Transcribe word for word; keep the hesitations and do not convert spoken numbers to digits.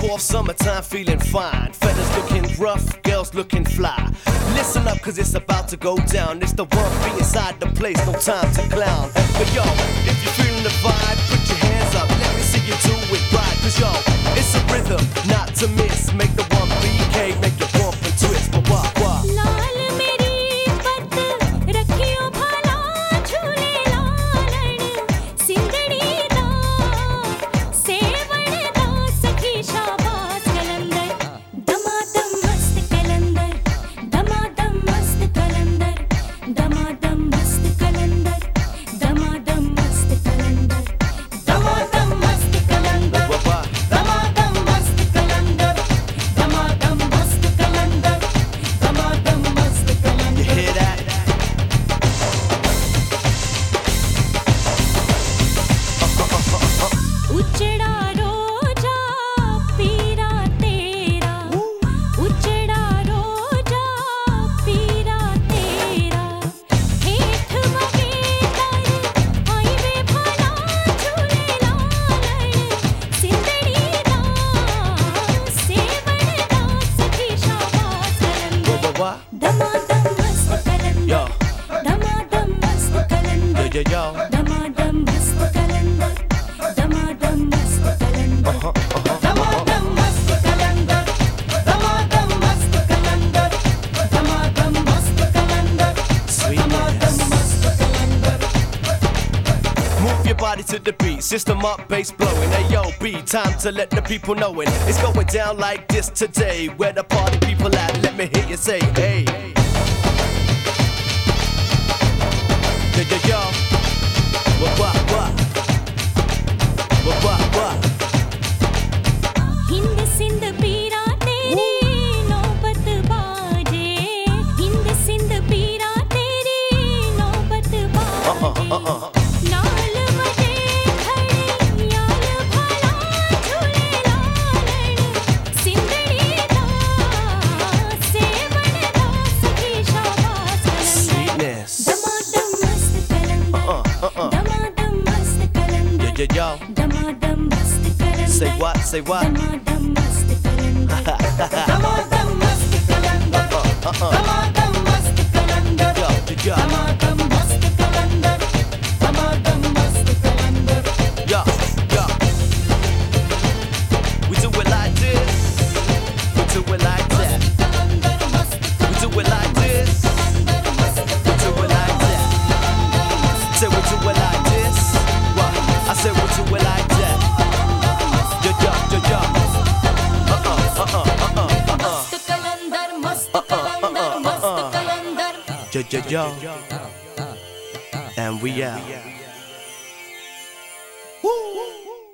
fourth summertime, feeling fine. Fellas looking rough, girls looking fly. Listen up, cause it's about to go down. It's the one B inside the place, no time to clown. But yo, if you're feeling the vibe, put your hands up, let me see you do it right. Cause yo, it's a rhythm not to miss. Make the one B K, make it bump and twist. But wah, wah. Yo, yo, yo. Damadam mast calendar, damadam mast calendar, damadam mast calendar, damadam mast calendar, damadam mast calendar, damadam mast calendar. Move your body to the beat, system up, bass blowing. Hey yo, B, time to let the people know it. It's going down like this today. Where the party people at? Let me hear you say, hey. Yo, yo, yo. What, what, what? What, what, what? Hind Sindh peera teri nobat baaje. Hind Sindh peera teri nobat baaje. Uh-uh, uh-uh. Naal baje khade yaal bhala jhule laal. Sindhdi da sevan da sakhi shabas kalan. Sweetness. Damadam mast calendar. Uh-uh. Damadam mast calendar. Yo, yo, yo. Damadam mast calendar. Say what? Say what? Damadam mast calendar. Damadam mast calendar. Uh-uh. Uh-uh. Damadam mast calendar. Yo, yo, yo. Damadam mast calendar. Damadam mast calendar. Yo, yo. We do it like this. We do it like that. We do it like this. We do it like that. Say we do it like this. What? I said we do it like that. Yo, yo, yo, yo. Uh-uh, uh-uh, uh-uh, uh-uh. Uh-uh, uh-uh, uh-uh. Yo, yo, yo. And we out. Woo!